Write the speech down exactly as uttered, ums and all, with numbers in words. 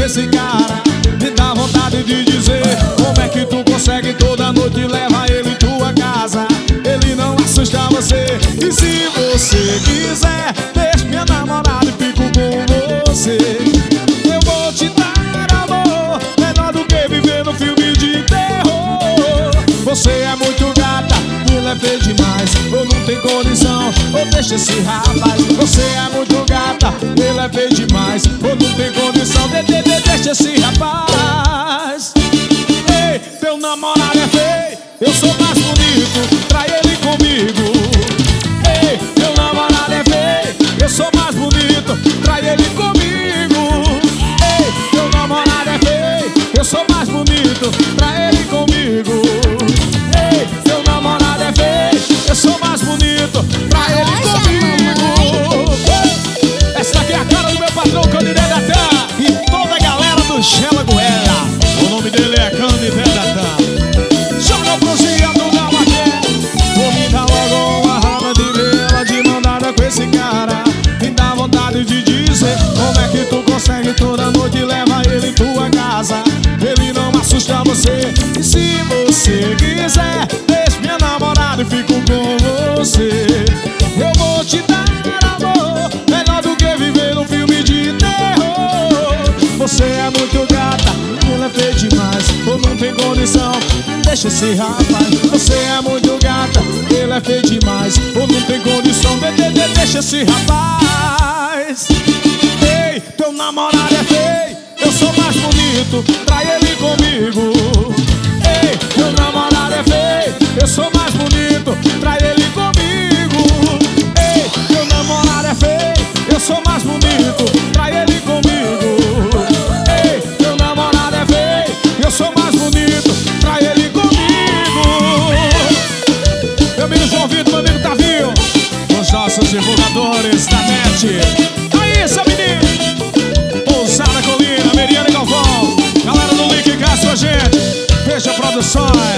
esse cara. Me dá vontade de dizer: como é que tu consegue toda noite levar ele em tua casa? Ele não assusta você. E se você quiser, deixa minha namorada e fico com você. Eu vou te dar amor, melhor do que viver no filme de terror. Você é muito gata, ele é feio demais, ou não tem condição, ou deixa esse rapaz. Você é muito gata, ele é feio demais, ou não tem condição, de, de, de, deixa esse rapaz. Ei, teu namorado é feio, eu sou mais bonito, trai ele comigo. Ei, teu namorado é feio, eu sou mais bonito, trai ele comigo. Ei, teu namorado é feio, eu sou mais bonito, trai ele comigo. Ei, teu namorado é feio, eu sou mais bonito, trai ele comigo. Essa daqui é a cara do meu patrão Canidé Natan e toda a galera do Xela Goela. O nome dele é Canidé Natan. Joga pro dia do Gamaqué. Vou me dar logo uma raba de vela de mandada com esse cara. Me dá vontade de dizer: como é que tu consegue toda noite levar ele em tua casa? Ele não assusta você. E se você quiser, deixa minha namorada e fico com você. Eu vou te dar amor, melhor do que viver num filme de terror. Você é muito gata, ele é feio demais, ou não tem condição, deixa esse rapaz. Você é muito gata, ele é feio demais, ou não tem condição, de, de, de, deixa esse rapaz. Ei, teu namorado é feio, eu sou mais bonito, trai ele comigo. Ei, teu namorado é feio, eu sou mais bonito, trai ele comigo. Ei, teu namorado é feio, eu sou mais bonito, trai ele comigo. Ei, teu namorado é feio, eu sou mais bonito, trai ele comigo. Meu amigo João Vitor, meu amigo Tavinho, os nossos divulgadores da net. Aí, seu menino, Pousada Colina, Meriana e Galvão, galera do Link Castro, a gente, Veja Produções.